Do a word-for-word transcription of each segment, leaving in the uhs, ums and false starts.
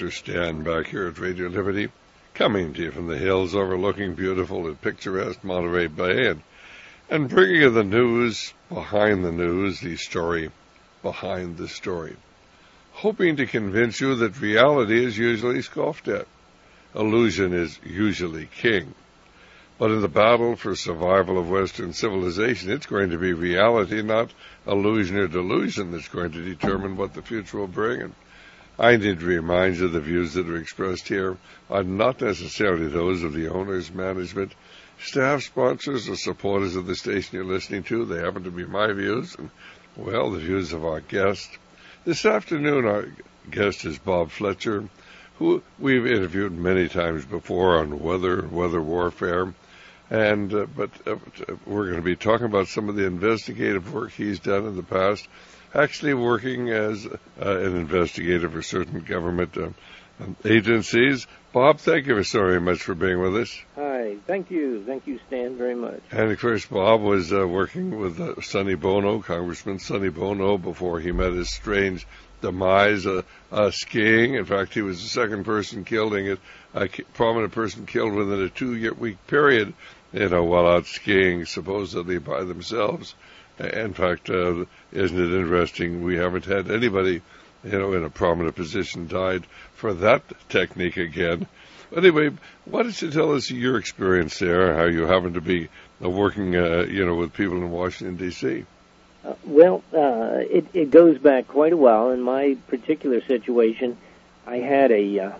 Mister Stan back here at Radio Liberty, coming to you from the hills overlooking beautiful and picturesque Monterey Bay, and, and bringing you the news behind the news, the story behind the story, hoping to convince you that reality is usually scoffed at. Illusion is usually king. But in the battle for survival of Western civilization, it's going to be reality, not illusion or delusion, that's going to determine what the future will bring. And I need to remind you the views that are expressed here are not necessarily those of the owners, management, staff, sponsors, or supporters of the station you're listening to. They happen to be my views and, well, the views of our guest. This afternoon, our guest is Bob Fletcher, who we've interviewed many times before on weather, weather warfare. And uh, but uh, we're going to be talking about some of the investigative work he's done in the past, actually working as uh, an investigator for certain government uh, agencies. Bob, thank you so very much for being with us. Hi, thank you. Thank you, Stan, very much. And, of course, Bob was uh, working with uh, Sonny Bono, Congressman Sonny Bono, before he met his strange demise uh, uh, skiing. In fact, he was the second person killed, a uh, prominent person killed within a two-week period, you know, while out skiing, supposedly by themselves. In fact, uh, isn't it interesting? We haven't had anybody, you know, in a prominent position died for that technique again. Anyway, why don't you tell us your experience there, how you happen to be uh, working, uh, you know, with people in Washington, D C? Uh, well, uh, it, it goes back quite a while. In my particular situation, I had a uh,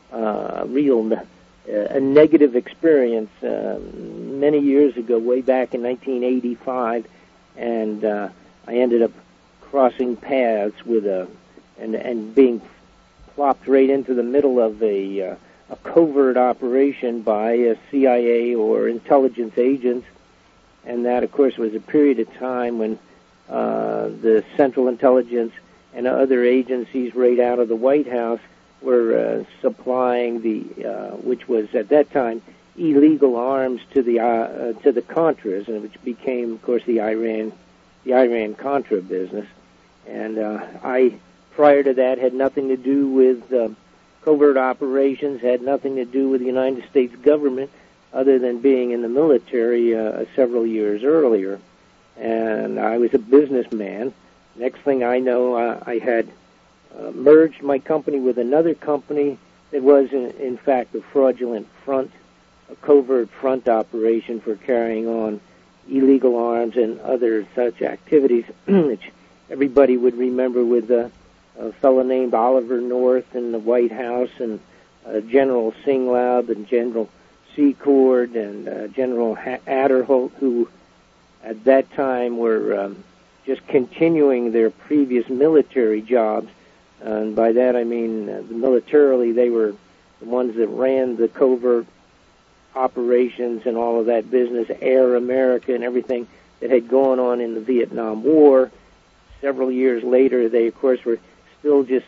uh, real uh, a negative experience uh, many years ago, way back in nineteen eighty-five, and uh, I ended up crossing paths with a and and being plopped right into the middle of a uh, a covert operation by a C I A or intelligence agents, and that, of course, was a period of time when uh, the Central Intelligence and other agencies right out of the White House were uh, supplying the, uh, which was at that time illegal arms to the uh, uh, to the Contras, and which became, of course, the Iran the Iran Contra business. And uh, I, prior to that, had nothing to do with uh, covert operations, had nothing to do with the United States government, other than being in the military uh, several years earlier. And I was a businessman. Next thing I know, uh, I had uh, merged my company with another company that was, in, in fact, a fraudulent front, a covert front operation for carrying on illegal arms and other such activities, which everybody would remember with uh, a fellow named Oliver North in the White House, and uh, General Singlaub and General Secord and uh, General ha- Adderholt, who at that time were um, just continuing their previous military jobs. And by that I mean uh, militarily they were the ones that ran the covert operations and all of that business, Air America and everything that had gone on in the Vietnam War. Several years later, they, of course, were still just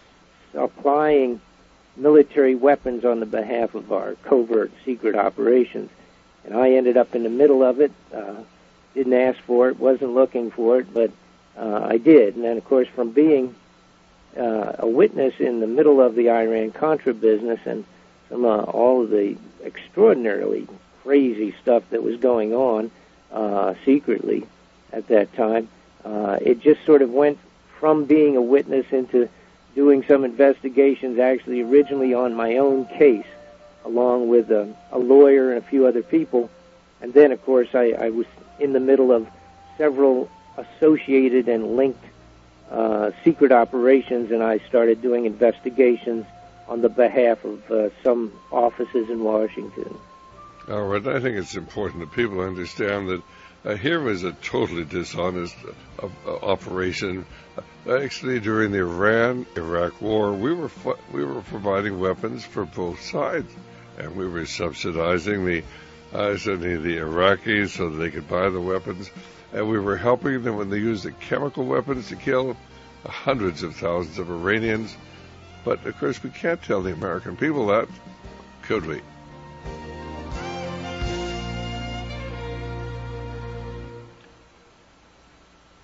applying military weapons on the behalf of our covert secret operations. And I ended up in the middle of it, uh, didn't ask for it, wasn't looking for it, but uh, I did. And then, of course, from being uh, a witness in the middle of the Iran-Contra business and from uh, all of the extraordinarily crazy stuff that was going on uh, secretly at that time, uh, it just sort of went from being a witness into doing some investigations, actually originally on my own case, along with a, a lawyer and a few other people. And then, of course, I, I was in the middle of several associated and linked uh, secret operations, and I started doing investigations on the behalf of uh, some offices in Washington. All right. I think it's important that people understand that uh, here was a totally dishonest uh, uh, operation. Uh, actually, during the Iran-Iraq war, we were fu- we were providing weapons for both sides, and we were subsidizing the uh, certainly the Iraqis so that they could buy the weapons, and we were helping them when they used the chemical weapons to kill hundreds of thousands of Iranians. But, of course, we can't tell the American people that, could we?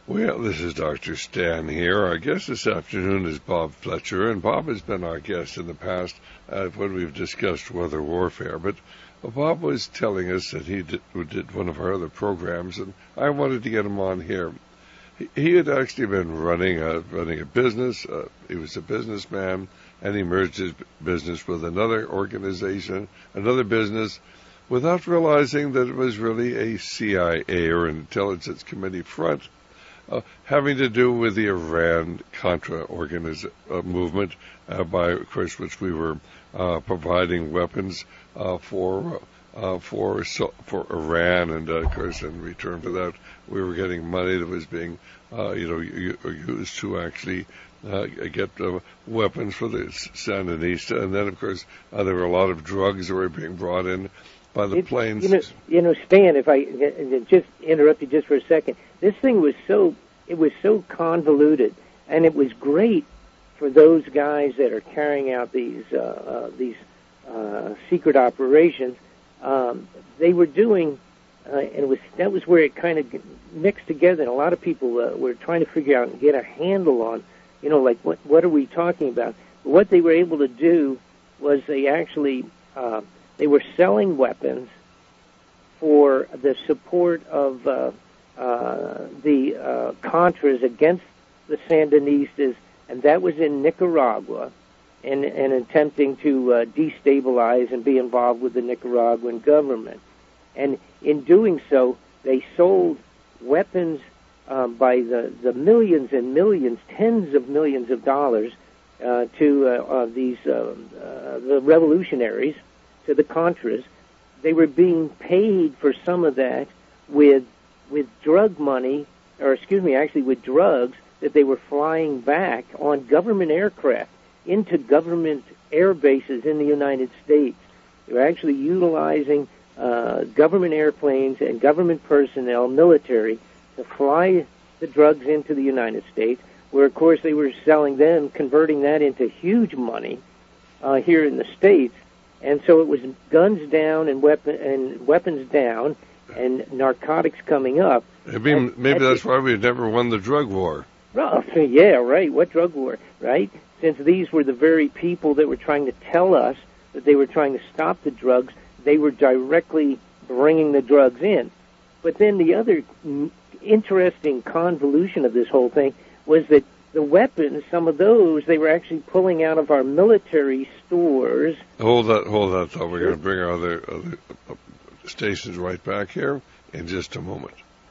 Well, this is Doctor Stan here. Our guest this afternoon is Bob Fletcher, and Bob has been our guest in the past uh, when we've discussed weather warfare. But Bob was telling us that he did, did one of our other programs, and I wanted to get him on here. He, he had actually been running a, running a business. Uh, he was a businessman, and he merged his business with another organization, another business, without realizing that it was really a C I A or an intelligence committee front. Uh, having to do with the Iran-Contra organiz- uh, movement, uh, by, of course, which we were uh, providing weapons uh, for uh, for so, for Iran, and uh, of course, in return for that, we were getting money that was being, uh, you know, used to actually uh, get uh, weapons for the Sandinista, and then, of course, uh, there were a lot of drugs that were being brought in by the it, planes. You know, you know, Stan, if I uh, just interrupt you just for a second, this thing was so it was so convoluted, and it was great for those guys that are carrying out these uh, uh, these uh, secret operations. Um, they were doing, uh, and it was that was where it kind of mixed together. And a lot of people uh, were trying to figure out and get a handle on, you know, like what what are we talking about? But what they were able to do was they actually uh, they were selling weapons for the support of uh, uh, the uh, Contras against the Sandinistas, and that was in Nicaragua, and, and attempting to uh, destabilize and be involved with the Nicaraguan government. And in doing so, they sold weapons um, by the, the millions and millions, tens of millions of dollars uh, to uh, uh, these uh, uh, the revolutionaries, to the Contras. They were being paid for some of that with with drug money, or excuse me, actually with drugs that they were flying back on government aircraft into government air bases in the United States. They were actually utilizing uh, government airplanes and government personnel, military, to fly the drugs into the United States, where, of course, they were selling them, converting that into huge money uh, here in the States. And so it was guns down and weapon and weapons down, and narcotics coming up. Maybe, and, maybe and that's why we never won the drug war. Well, yeah, right. What drug war, right? Since these were the very people that were trying to tell us that they were trying to stop the drugs, they were directly bringing the drugs in. But then the other interesting convolution of this whole thing was that the weapons, some of those, they were actually pulling out of our military stores. Hold that, hold that thought. We're going to bring our other, other stations right back here in just a moment.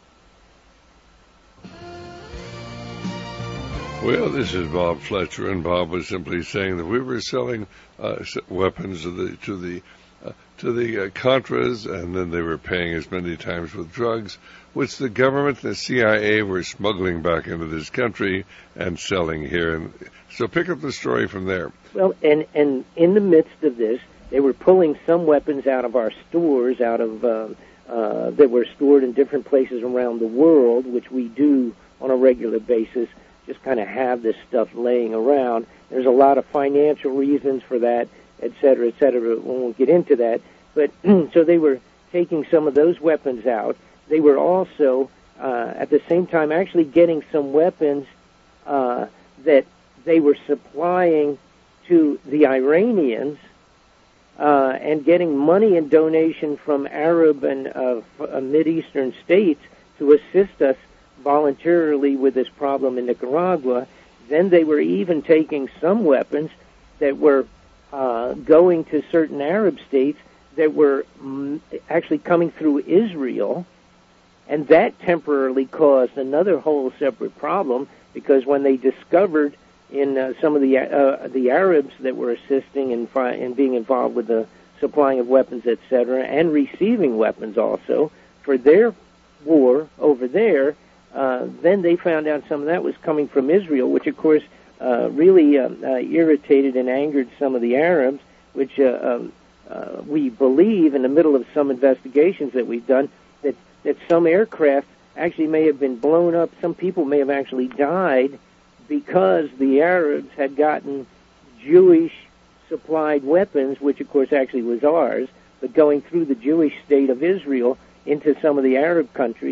Well, this is Bob Fletcher, and Bob was simply saying that we were selling uh, weapons to the to the uh, to the uh, Contras, and then they were paying as many times with drugs, which the government and the C I A were smuggling back into this country and selling here. And so, pick up the story from there. Well, and and in the midst of this, they were pulling some weapons out of our stores, out of uh, uh, that were stored in different places around the world, which we do on a regular basis. Just kind of have this stuff laying around. There's a lot of financial reasons for that, et cetera, et cetera. We won't get into that. But so they were taking some of those weapons out. They were also, uh, at the same time, actually getting some weapons uh, that they were supplying to the Iranians uh, and getting money and donation from Arab and uh, Mideastern states to assist us voluntarily with this problem in Nicaragua. Then they were even taking some weapons that were uh, going to certain Arab states that were mm, actually coming through Israel, and that temporarily caused another whole separate problem, because when they discovered in uh, some of the uh, the Arabs that were assisting and in, in being involved with the supplying of weapons, et cetera, and receiving weapons also for their war over there, Uh, then they found out some of that was coming from Israel, which, of course, uh, really uh, uh, irritated and angered some of the Arabs, which uh, um, uh, we believe, in the middle of some investigations that we've done, that, that some aircraft actually may have been blown up. Some people may have actually died because the Arabs had gotten Jewish-supplied weapons, which, of course, actually was ours, but going through the Jewish state of Israel into some of the Arab countries.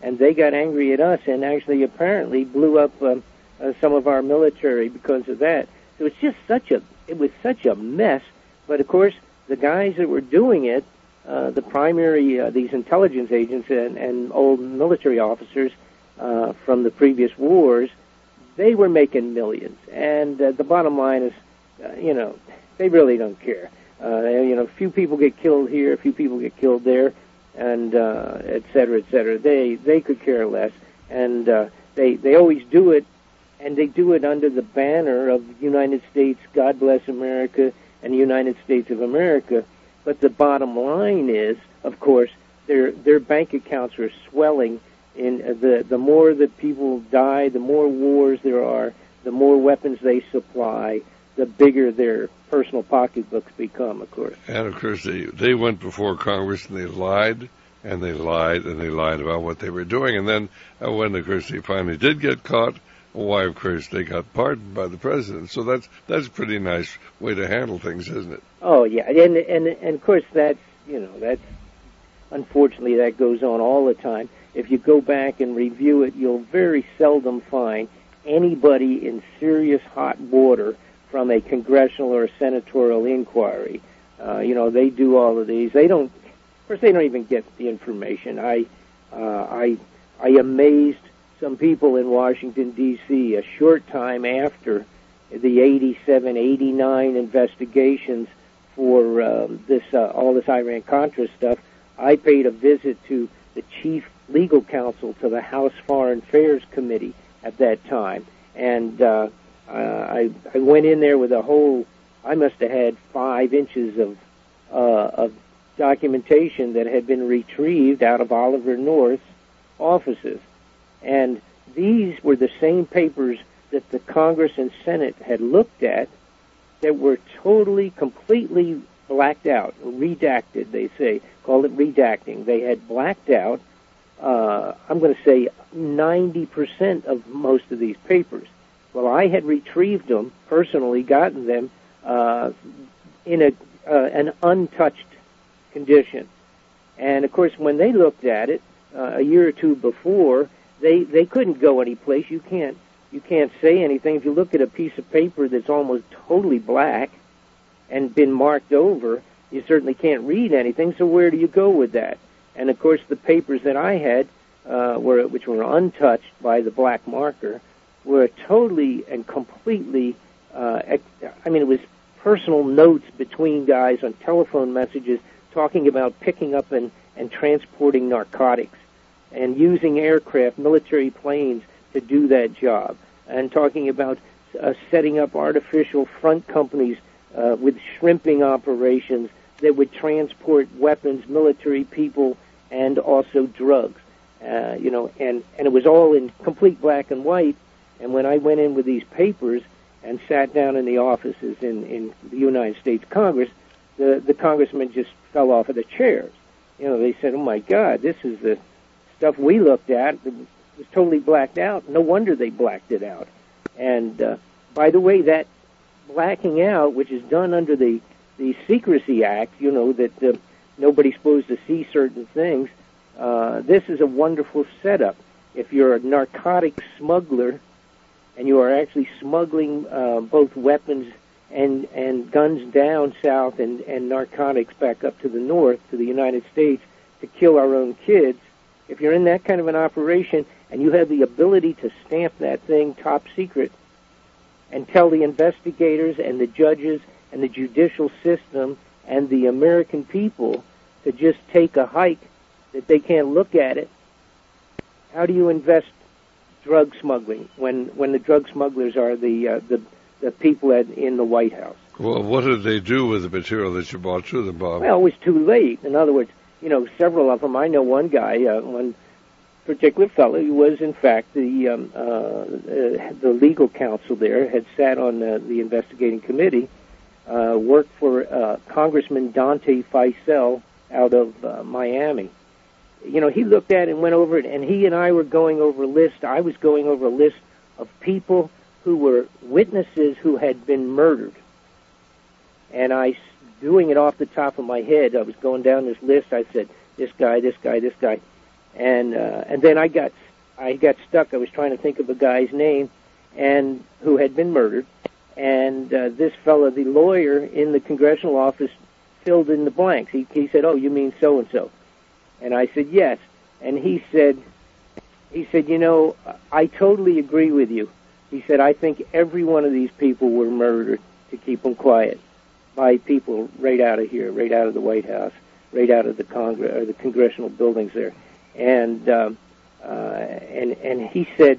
and they got angry at us and actually apparently blew up um, uh, some of our military because of that. So it's just such a, it was such a mess. But of course, the guys that were doing it, uh, the primary, uh, these intelligence agents and, and old military officers uh, from the previous wars, they were making millions. And uh, the bottom line is, uh, you know, they really don't care. Uh, you know, a few people get killed here, a few people get killed there, and uh, et cetera, et cetera. They they could care less, and uh, they they always do it, and they do it under the banner of United States, God bless America, and United States of America. But the bottom line is, of course, their their bank accounts are swelling. In the the more that people die, the more wars there are, the more weapons they supply, the bigger their personal pocketbooks become, of course. And, of course, they, they went before Congress and they lied, and they lied, and they lied about what they were doing. And then uh, when, of course, they finally did get caught, why, of course, they got pardoned by the president. So that's that's a pretty nice way to handle things, isn't it? Oh, yeah. And, and, and of course, that's, you know, that's, unfortunately, that goes on all the time. If you go back and review it, you'll very seldom find anybody in serious hot water from a congressional or a senatorial inquiry. Uh, you know, they do all of these. They don't, of course, they don't even get the information. I, uh, I, I amazed some people in Washington, D C a short time after the eighty-seven, eighty-nine investigations for um, this, uh, all this Iran-Contra stuff. I paid a visit to the chief legal counsel to the House Foreign Affairs Committee at that time, and uh, Uh, I, I went in there with a whole, I must have had five inches of, uh, of documentation that had been retrieved out of Oliver North's offices. And these were the same papers that the Congress and Senate had looked at that were totally, completely blacked out, redacted, they say, call it redacting. They had blacked out, uh, I'm going to say ninety percent of most of these papers. Well, I had retrieved them, personally gotten them, uh, in a uh, an untouched condition. And, of course, when they looked at it uh, a year or two before, they, they couldn't go anyplace. You can't, you can't say anything. If you look at a piece of paper that's almost totally black and been marked over, you certainly can't read anything, so where do you go with that? And, of course, the papers that I had, uh, were which were untouched by the black marker, were totally and completely, uh, I mean, it was personal notes between guys on telephone messages talking about picking up and, and transporting narcotics and using aircraft, military planes, to do that job, and talking about uh, setting up artificial front companies uh, with shrimping operations that would transport weapons, military people, and also drugs. Uh, you know, and, and it was all in complete black and white. And when I went in with these papers and sat down in the offices in, in the United States Congress, the, the congressmen just fell off of the chairs. You know, they said, oh, my God, this is the stuff we looked at. It was totally blacked out. No wonder they blacked it out. And, uh, by the way, that blacking out, which is done under the, the Secrecy Act, you know, that uh, nobody's supposed to see certain things, uh, this is a wonderful setup. If you're a narcotic smuggler, and you are actually smuggling uh, both weapons and and guns down south and, and narcotics back up to the north, to the United States, to kill our own kids, if you're in that kind of an operation and you have the ability to stamp that thing top secret and tell the investigators and the judges and the judicial system and the American people to just take a hike, that they can't look at it, how do you invest drug smuggling when when the drug smugglers are the uh, the the people at, in the White House? Well, what did they do with the material that you brought to them, Bob? Well, it was too late. In other words, you know, several of them. I know one guy, uh, one particular fellow, who was in fact the um, uh, uh, the legal counsel there, had sat on uh, the investigating committee, uh, worked for uh, Congressman Dante Faisal out of uh, Miami. You know, he looked at it and went over it, and he and I were going over a list. I was going over a list of people who were witnesses who had been murdered. And I, doing it off the top of my head, I was going down this list. I said, this guy, this guy, this guy. and uh, and then I got I got stuck. I was trying to think of a guy's name, and who had been murdered, and uh, this fellow, the lawyer in the congressional office, filled in the blanks. He he said, "Oh, you mean so and so?" And I said, "Yes." And he said, he said, "You know, I totally agree with you." He said, "I think every one of these people were murdered to keep them quiet by people right out of here, right out of the White House, right out of the Congress or the congressional buildings there." And um, uh, and and he said,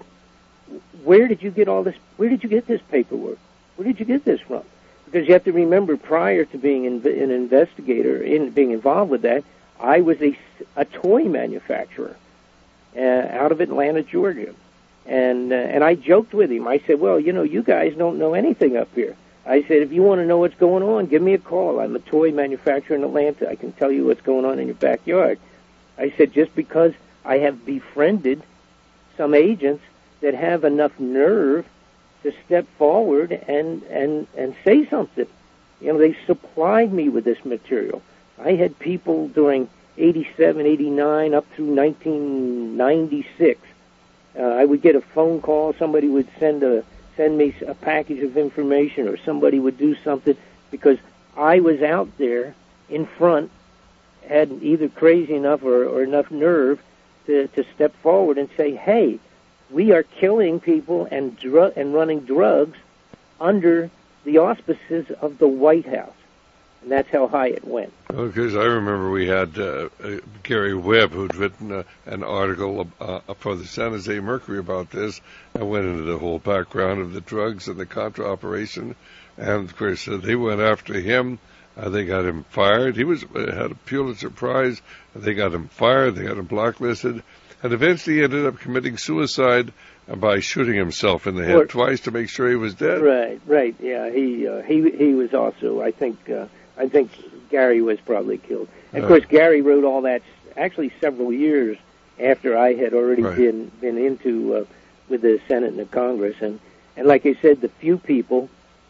"Where did you get all this? Where did you get this paperwork? Where did you get this from?" Because you have to remember, prior to being in, an investigator, in being involved with that, I was a, a toy manufacturer uh, out of Atlanta, Georgia. And uh, and I joked with him. I said, "Well, you know, you guys don't know anything up here." I said, "If you want to know what's going on, give me a call. I'm a toy manufacturer in Atlanta. I can tell you what's going on in your backyard." I said, "Just because I have befriended some agents that have enough nerve to step forward and, and, and say something. You know, they supplied me with this material. I had people during eighty-seven, eighty-nine, up through nineteen ninety-six. Uh, I would get a phone call. Somebody would send a send me a package of information, or somebody would do something because I was out there in front, had either crazy enough or, or enough nerve to, to step forward and say, hey, we are killing people and dr- and running drugs under the auspices of the White House." And that's how high it went. Because I remember we had uh, uh, Gary Webb, who'd written uh, an article uh, for the San Jose Mercury about this, and went into the whole background of the drugs and the Contra operation. And, of course, uh, they went after him. Uh, they got him fired. He was uh, had a Pulitzer Prize. They got him fired. They got him blacklisted. And eventually he ended up committing suicide by shooting himself in the head or, twice to make sure he was dead. Right, right. Yeah, he uh, he he was also, I think, uh, I think Gary was probably killed. And, of course, Gary wrote all that actually several years after I had already right. been been into uh, with the Senate and the Congress. And, and like I said, the few people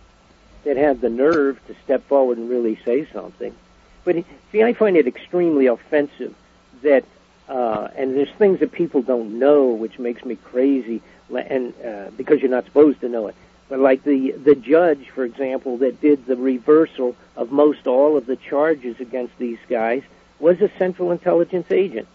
that have the nerve to step forward and really say something. But, see, I find it extremely offensive that, uh, and there's things that people don't know, which makes me crazy, and uh, because you're not supposed to know it. But like the the judge, for example, that did the reversal of most all of the charges against these guys was a Central Intelligence agent.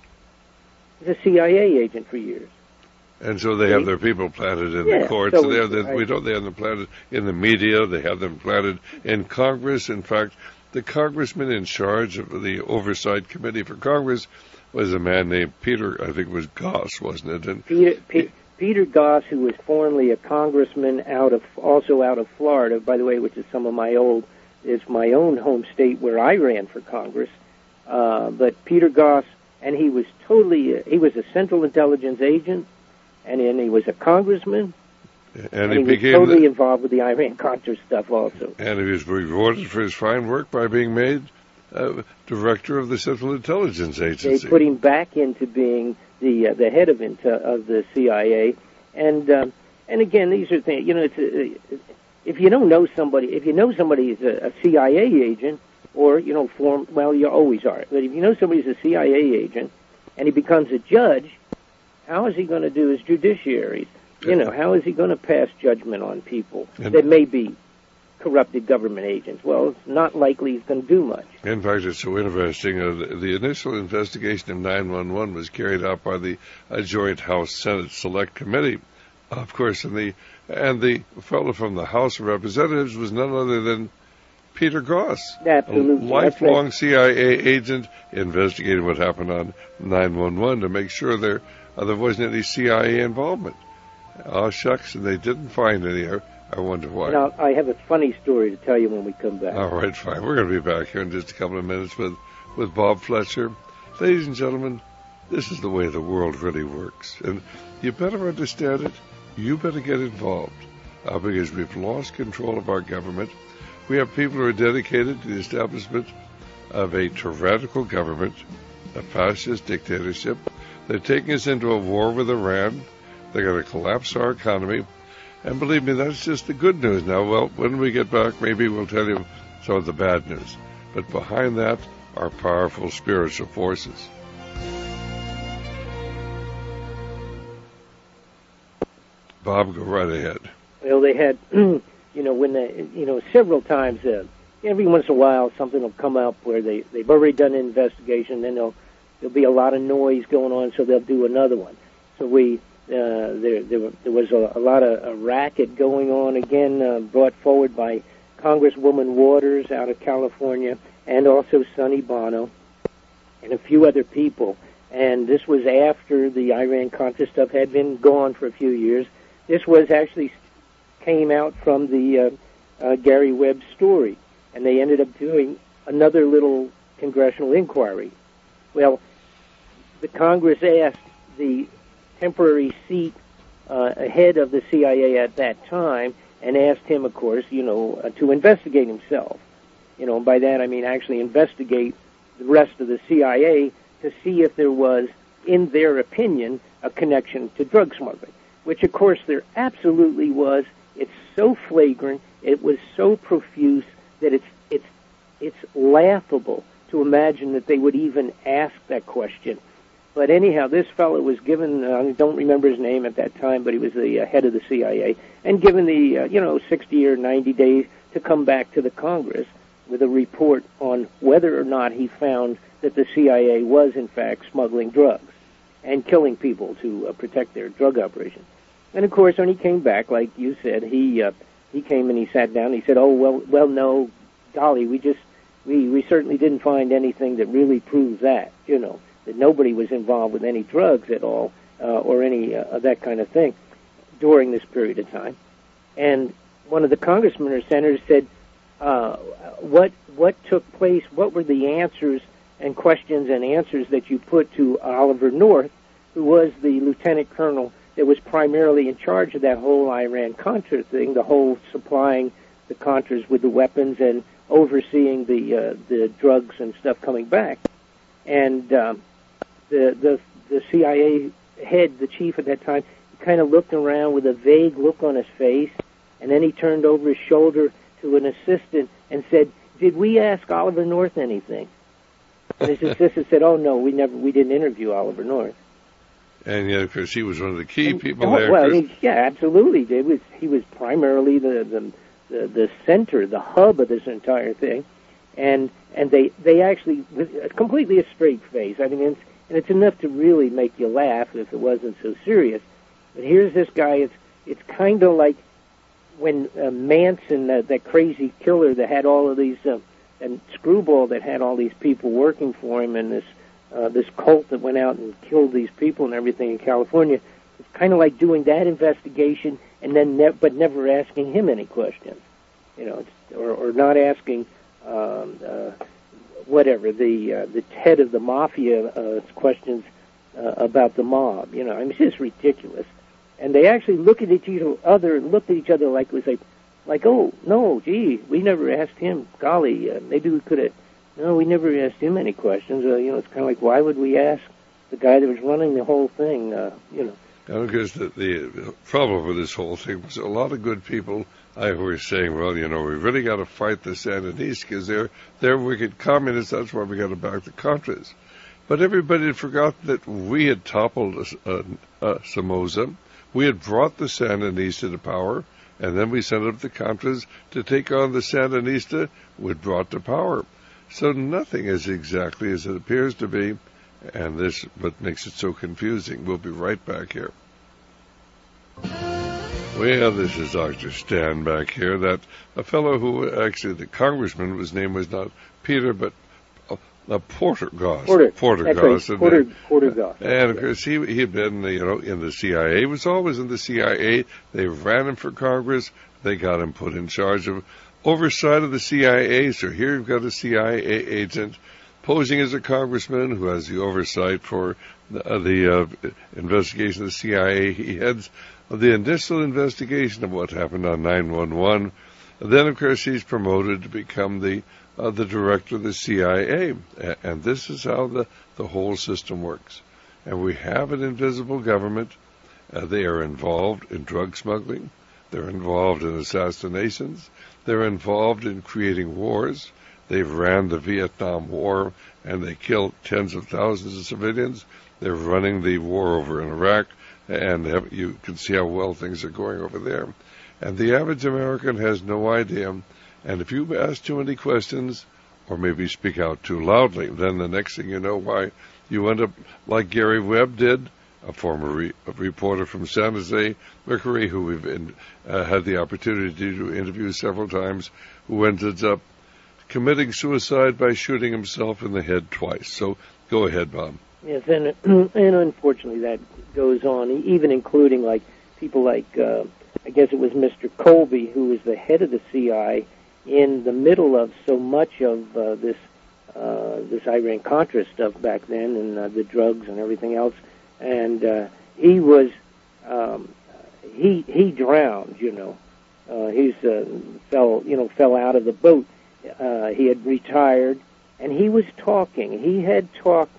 He was a C I A agent for years. And so they have their people planted in yeah, the courts. So they have the, right. We don't. They have them planted in the media. They have them planted in Congress. In fact, the congressman in charge of the Oversight Committee for Congress was a man named Peter. I think it was Goss, wasn't it? And Peter. Pe- Peter Goss, who was formerly a congressman out of, also out of Florida, by the way, which is some of my old, is my own home state where I ran for Congress. Uh, but Peter Goss, and he was totally, uh, he was a Central Intelligence agent, and then he was a congressman, and, and he, he became was totally the, involved with the Iran-Contra stuff also. And he was rewarded for his fine work by being made uh, director of the Central Intelligence Agency. They put him back into being the uh, the head of of the C I A, and um, and again, these are things. You know, it's uh, if you don't know somebody, if you know somebody is a, a C I A agent, or you know, form well, you always are. But if you know somebody's a C I A agent, and he becomes a judge, how is he going to do his judiciary? You know, how is he going to pass judgment on people and that may be corrupted government agents? Well, it's not likely he's going to do much. In fact, it's so interesting. Uh, the, the initial investigation of nine one one was carried out by the uh, Joint House-Senate Select Committee, of course, and the and the fellow from the House of Representatives was none other than Peter Goss, Absolutely. a lifelong C I A agent investigating what happened on nine one one to make sure there uh, there wasn't any C I A involvement. Oh, shucks, and they didn't find any. I, I wonder why. Now, I have a funny story to tell you when we come back. All right, fine. We're going to be back here in just a couple of minutes with, with Bob Fletcher. Ladies and gentlemen, this is the way the world really works. And you better understand it. You better get involved. Uh, because we've lost control of our government. We have people who are dedicated to the establishment of a tyrannical government, a fascist dictatorship. They're taking us into a war with Iran. They're going to collapse our economy. And believe me, that's just the good news. Now, well, when we get back, maybe we'll tell you some of the bad news. But behind that are powerful spiritual forces. Bob, go right ahead. Well, they had, you know, when they, you know, several times, uh, every once in a while, something will come up where they, they've already done an investigation, then they'll, there'll be a lot of noise going on, so they'll do another one. So we, uh, there, there, there was a, a lot of a racket going on, again, uh, brought forward by Congresswoman Waters out of California, and also Sonny Bono, and a few other people. And this was after the Iran-Contra stuff had been gone for a few years. This was actually came out from the uh, uh, Gary Webb story, and they ended up doing another little congressional inquiry. Well, the Congress asked the temporary seat uh, head of the C I A at that time, and asked him, of course, you know, uh, to investigate himself. You know, by that I mean actually investigate the rest of the C I A to see if there was, in their opinion, a connection to drug smuggling, which, of course, there absolutely was. It's so flagrant, it was so profuse that it's it's it's laughable to imagine that they would even ask that question. But anyhow, this fellow was given, uh, I don't remember his name at that time, but he was the uh, head of the C I A, and given the, uh, you know, sixty or ninety days to come back to the Congress with a report on whether or not he found that the C I A was, in fact, smuggling drugs and killing people to uh, protect their drug operation. And, of course, when he came back, like you said, he uh, he came and he sat down and he said, oh, well, well, no, golly, we just, we, we certainly didn't find anything that really proves that, you know, that nobody was involved with any drugs at all uh, or any uh, of that kind of thing during this period of time. And one of the congressmen or senators said, uh, what what took place, what were the answers and questions and answers that you put to Oliver North, who was the lieutenant colonel that was primarily in charge of that whole Iran-Contra thing, the whole supplying the Contras with the weapons and overseeing the uh, the drugs and stuff coming back. And um, the, the the C I A head, the chief at that time, kind of looked around with a vague look on his face, and then he turned over his shoulder to an assistant and said, "Did we ask Oliver North anything?" And his assistant said, "Oh no, we never, we didn't interview Oliver North." And yet, of course, he was one of the key and, people oh, there. Well, he, yeah, absolutely. It was he was primarily the, the the the center, the hub of this entire thing, and and they they actually with completely a straight face. I mean, it's, and it's enough to really make you laugh if it wasn't so serious. But here's this guy. It's it's kind of like when uh, Manson, uh, that crazy killer that had all of these, uh, and Screwball that had all these people working for him, and this uh, this cult that went out and killed these people and everything in California. It's kind of like doing that investigation and then, ne- but never asking him any questions, you know, it's, or, or not asking um, uh, whatever the uh, the head of the mafia uh, questions uh, about the mob. You know, I mean, it's just ridiculous. And they actually look at each other, looked at each other like it was like, like, oh no, gee, we never asked him. Golly, uh, maybe we could have. No, we never asked him any questions. Uh, you know, it's kind of like, why would we ask the guy that was running the whole thing? Uh, you know. And because the, the problem with this whole thing was a lot of good people I were saying, well, you know, we really got to fight the Sandinistas because they're they're wicked communists. That's why we got to back the Contras. But everybody had forgotten that we had toppled uh, uh, Somoza. We had brought the Sandinista to power, and then we sent up the Contras to take on the Sandinista we'd brought to power. So nothing is exactly as it appears to be, and this what makes it so confusing. We'll be right back here. Well, this is Doctor Stan back here. That a fellow who actually the congressman, his name was not Peter, but uh, uh, Porter Goss. Porter. Porter That's Goss. right. Porter, Porter Goss. And of course, he he had been, you know, in the C I A. He was always in the C I A. They ran him for Congress. They got him put in charge of oversight of the C I A. So here you've got a C I A agent posing as a congressman who has the oversight for the, uh, the uh, investigation of the C I A. He heads the initial investigation of what happened on nine one one. Then, of course, he's promoted to become the uh, the director of the C I A. A- and this is how the, the whole system works. And we have an invisible government. Uh, they are involved in drug smuggling. They're involved in assassinations. They're involved in creating wars. They've ran the Vietnam War, and they killed tens of thousands of civilians. They're running the war over in Iraq, and have, you can see how well things are going over there. And the average American has no idea. And if you ask too many questions, or maybe speak out too loudly, then the next thing you know, why, you end up like Gary Webb did, a former re- a reporter from San Jose Mercury, who we've in, uh, had the opportunity to interview several times, who ended up committing suicide by shooting himself in the head twice. So go ahead, Bob. Yes, and and unfortunately that goes on, even including like people like, uh, I guess it was Mister Colby, who was the head of the C I in the middle of so much of uh, this uh, this Iran-Contra stuff back then, and uh, the drugs and everything else. And uh, he was um, he he drowned. You know, uh, he's uh, fell you know fell out of the boat. Uh, he had retired, and he was talking. He had talked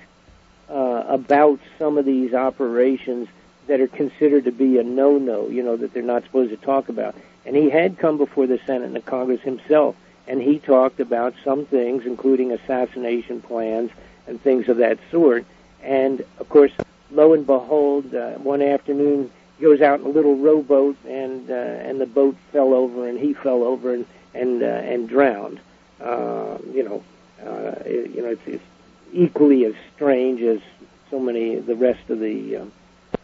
uh, about some of these operations that are considered to be a no-no. You know, that they're not supposed to talk about. And he had come before the Senate and the Congress himself, and he talked about some things, including assassination plans and things of that sort. And of course, lo and behold, uh, one afternoon he goes out in a little rowboat, and uh, and the boat fell over, and he fell over and and uh, and drowned. Uh, you know, uh, it, you know, it's, it's equally as strange as so many the rest of the uh,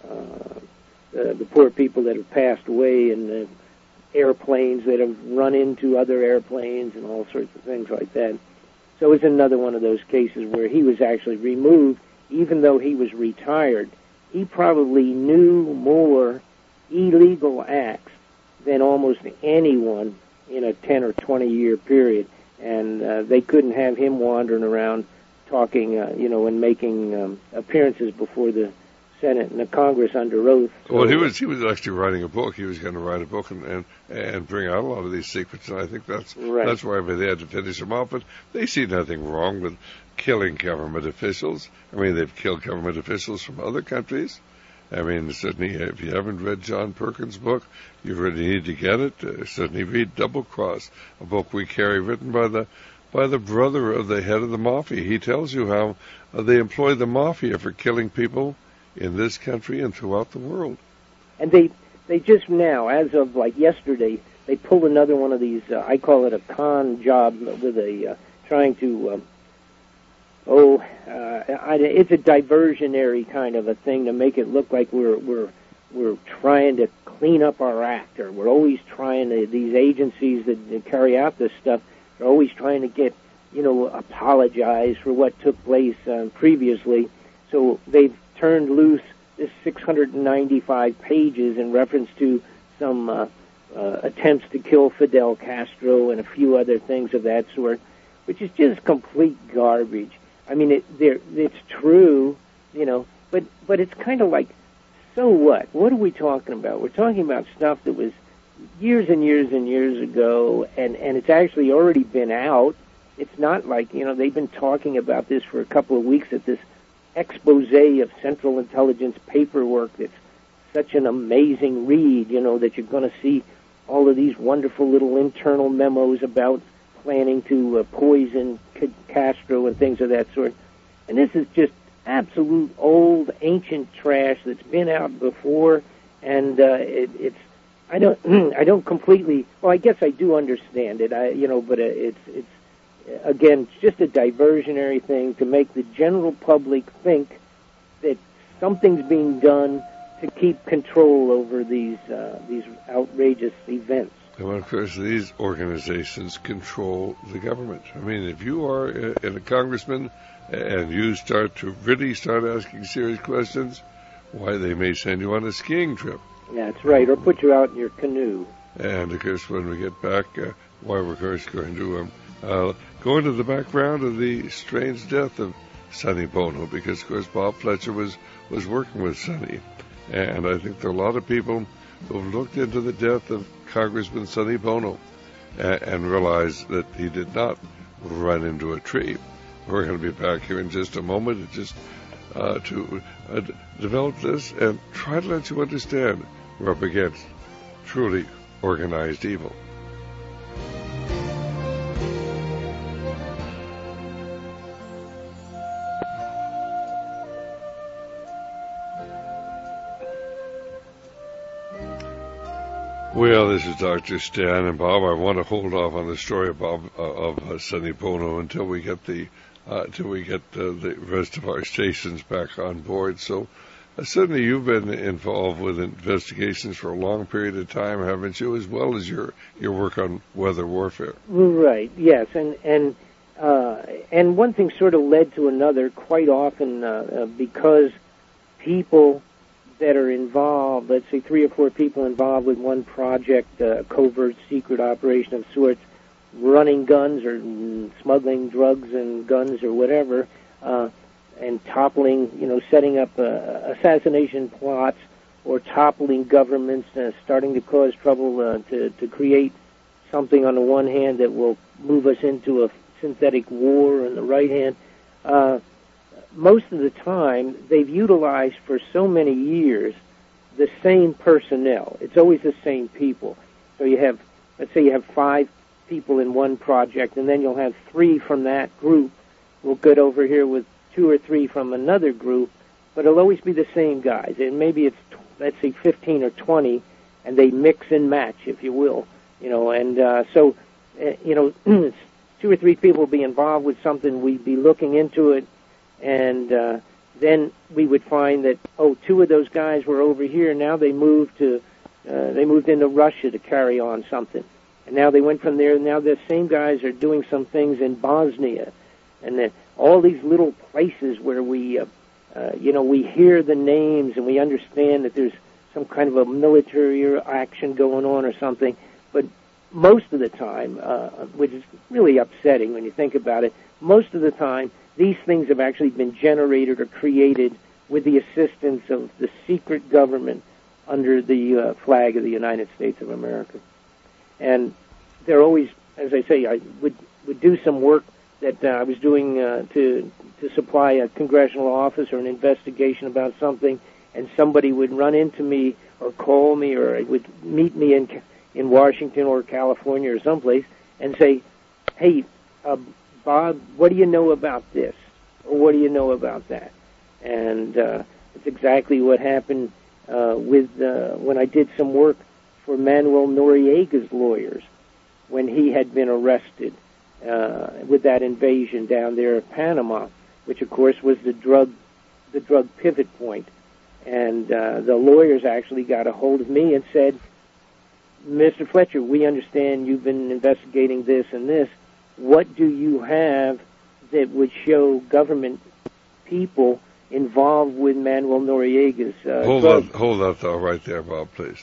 uh, the, the poor people that have passed away, and the airplanes that have run into other airplanes, and all sorts of things like that. So it's another one of those cases where he was actually removed. Even though he was retired, he probably knew more illegal acts than almost anyone in a ten or twenty year period, and uh, they couldn't have him wandering around talking, uh, you know, and making um, appearances before the Senate and the Congress under oath. So, well, he was he was actually writing a book. He was going to write a book and, and and bring out a lot of these secrets, and I think that's right. that's why they had to finish him off. But they see nothing wrong with killing government officials. I mean, they've killed government officials from other countries. I mean, certainly, if you haven't read John Perkins' book, you really need to get it. Uh, certainly read Double Cross, a book we carry written by the by the brother of the head of the mafia. He tells you how uh, they employ the mafia for killing people in this country and throughout the world. And they they just now, as of like yesterday, they pulled another one of these, uh, I call it a con job, with a, uh, trying to, um, oh, uh, I, it's a diversionary kind of a thing to make it look like we're, we're, we're trying to clean up our act, or we're always trying to, these agencies that, that carry out this stuff are always trying to get, you know, apologize for what took place uh, previously. So they've turned loose this six hundred ninety-five pages in reference to some uh, uh, attempts to kill Fidel Castro and a few other things of that sort, which is just complete garbage. I mean, it, it's true, you know, but, but it's kind of like, so what? What are we talking about? We're talking about stuff that was years and years and years ago, and, and it's actually already been out. It's not like, you know, they've been talking about this for a couple of weeks at this expose of Central Intelligence paperwork that's such an amazing read, you know, that you're going to see all of these wonderful little internal memos about planning to uh, poison Castro and things of that sort. And this is just absolute old, ancient trash that's been out before, and uh, it, it's I don't I don't completely well I guess I do understand it, I you know, but uh, it's it's again, it's just a diversionary thing to make the general public think that something's being done to keep control over these uh, these outrageous events. And of course, these organizations control the government. I mean, if you are a, a congressman and you start to really start asking serious questions, why, they may send you on a skiing trip. That's right, or put you out in your canoe. And of course, when we get back, uh, why we're of course going to um, uh, go into the background of the strange death of Sonny Bono, because of course Bob Fletcher was, was working with Sonny. And I think there are a lot of people who have looked into the death of Congressman Sonny Bono and, and realized that he did not run into a tree. We're going to be back here in just a moment just uh, to uh, develop this and try to let you understand we're up against truly organized evil. Well, this is Doctor Stan, and Bob, I want to hold off on the story of Bob uh, of uh, Sonny Bono until we get the uh, until we get uh, the rest of our stations back on board. So, uh, certainly, you've been involved with investigations for a long period of time, haven't you? As well as your your work on weather warfare. Right. Yes, and and uh, and one thing sort of led to another quite often uh, uh, because people that are involved, let's say three or four people involved with one project, a uh, covert secret operation of sorts, running guns or smuggling drugs and guns or whatever, uh, and toppling, you know, setting up uh, assassination plots or toppling governments, uh, starting to cause trouble uh, to, to create something on the one hand that will move us into a synthetic war on the right hand. Uh, most of the time, they've utilized for so many years the same personnel. It's always the same people. So you have, let's say you have five people in one project, and then you'll have three from that group. We'll get over here with two or three from another group, but it'll always be the same guys. And maybe it's, let's say, fifteen or twenty, and they mix and match, if you will. You know, and uh, so, uh, you know, two or three people will be involved with something. We'd be looking into it. And uh, then we would find that, oh, two of those guys were over here. Now they moved to, uh, they moved into Russia to carry on something. And now they went from there. Now the same guys are doing some things in Bosnia. And then all these little places where we, uh, uh, you know, we hear the names and we understand that there's some kind of a military action going on or something. But most of the time, uh, which is really upsetting when you think about it, most of the time, these things have actually been generated or created with the assistance of the secret government under the uh, flag of the United States of America. And they're always, as I say, I would, would do some work that uh, I was doing uh, to to supply a congressional office or an investigation about something, and somebody would run into me or call me or would meet me in in Washington or California or someplace and say, hey, uh, Bob, what do you know about this? Or what do you know about that? And uh, it's exactly what happened uh, with uh, when I did some work for Manuel Noriega's lawyers when he had been arrested uh, with that invasion down there at Panama, which of course was the drug the drug pivot point. And uh, the lawyers actually got a hold of me and said, Mister Fletcher, we understand you've been investigating this and this. What do you have that would show government people involved with Manuel Noriega's uh, hold drug? that, hold that thought right there, Bob, please.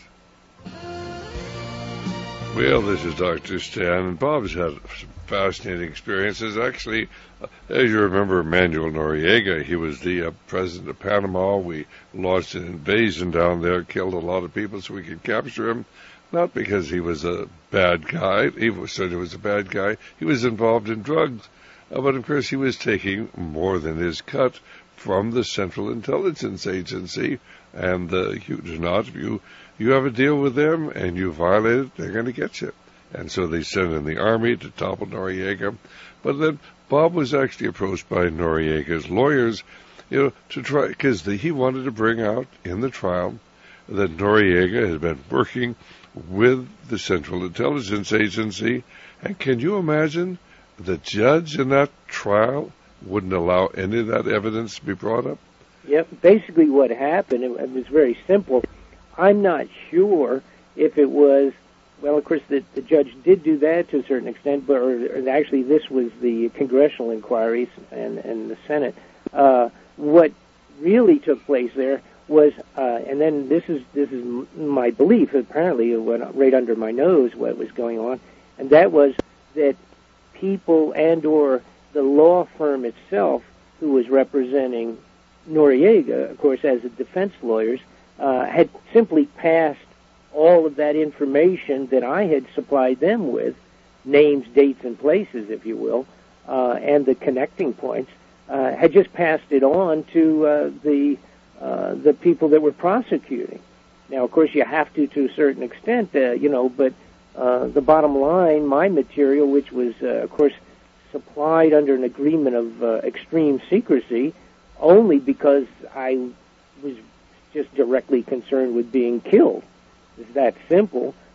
Well, this is Doctor Stan, and Bob's had some fascinating experiences. Actually, uh, as you remember, Manuel Noriega, he was the uh, president of Panama. We launched an invasion down there, killed a lot of people so we could capture him. Not because he was a bad guy. He was, certainly was a bad guy. He was involved in drugs. Uh, but, of course, he was taking more than his cut from the Central Intelligence Agency. And uh, you do not. You, you have a deal with them, and you violate it, they're going to get you. And so they sent in the army to topple Noriega. But then Bob was actually approached by Noriega's lawyers, you know, to try, because he wanted to bring out in the trial that Noriega had been working with the Central Intelligence Agency. And can you imagine the judge in that trial wouldn't allow any of that evidence to be brought up? Yep. Basically what happened, it, it was very simple. I'm not sure if it was, well, of course, the, the judge did do that to a certain extent, but or, or actually this was the congressional inquiries and, and the Senate. Uh, what really took place there was, uh, and then this is this is my belief, apparently it went right under my nose what was going on, and that was that people and or the law firm itself who was representing Noriega, of course, as the defense lawyers, uh, had simply passed all of that information that I had supplied them with, names, dates, and places, if you will, uh, and the connecting points, uh, had just passed it on to uh, the uh, the people that were prosecuting. Now, of course, you have to to a certain extent, uh, you know, but uh, the bottom line, my material, which was, uh, of course, supplied under an agreement of uh, extreme secrecy, only because I was just directly concerned with being killed. It's that simple.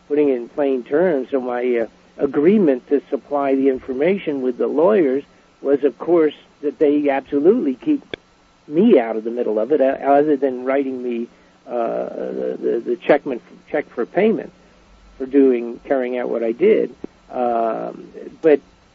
putting it in plain terms, so my uh, agreement to supply the information with the lawyers was, of course, that they absolutely keep me out of the middle of it, uh, other than writing me uh, the, the, the check, check for payment for doing carrying out what I did. Um, but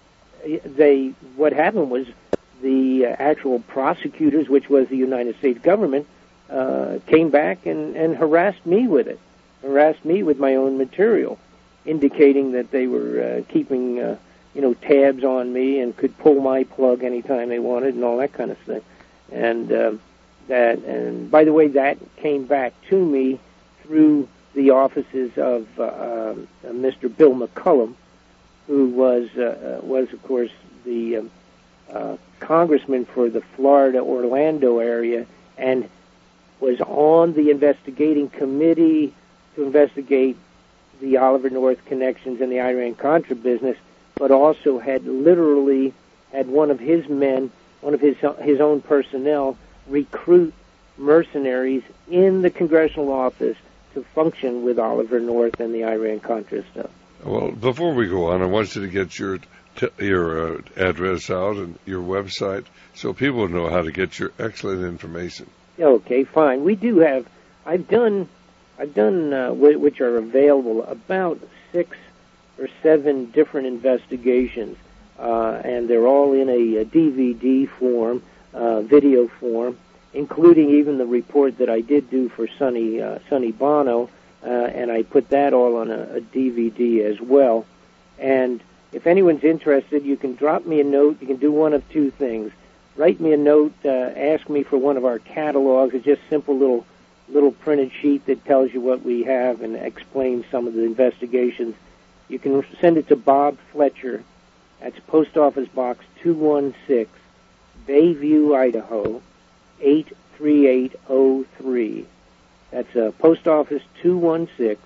they, what happened was the uh, actual prosecutors, which was the United States government, uh, came back and, and harassed me with it, harassed me with my own material, indicating that they were uh, keeping, uh, you know, tabs on me and could pull my plug anytime they wanted and all that kind of stuff. And uh, that, and by the way, that came back to me through the offices of uh, uh, Mister Bill McCullum, who was uh, was of course the um, uh, congressman for the Florida Orlando area, and was on the investigating committee to investigate the Oliver North connections and the Iran-Contra business, but also had literally had one of his men, one of his his own personnel, recruit mercenaries in the congressional office to function with Oliver North and the Iran-Contra stuff. Well, before we go on, I want you to get your t- your uh, address out and your website so people know how to get your excellent information. Okay, fine. We do have. I've done. I've done uh, w- which are available about six or seven different investigations, uh, and they're all in a, a D V D form, uh, video form, including even the report that I did do for Sonny uh, Sonny Bono, uh, and I put that all on a, a D V D as well. And if anyone's interested, you can drop me a note. You can do one of two things. Write me a note, uh, ask me for one of our catalogs. It's just simple little little printed sheet that tells you what we have and explains some of the investigations. You can send it to Bob Fletcher. That's Post Office Box two one six, Bayview, Idaho, eight three eight oh three. That's uh, Post Office two one six,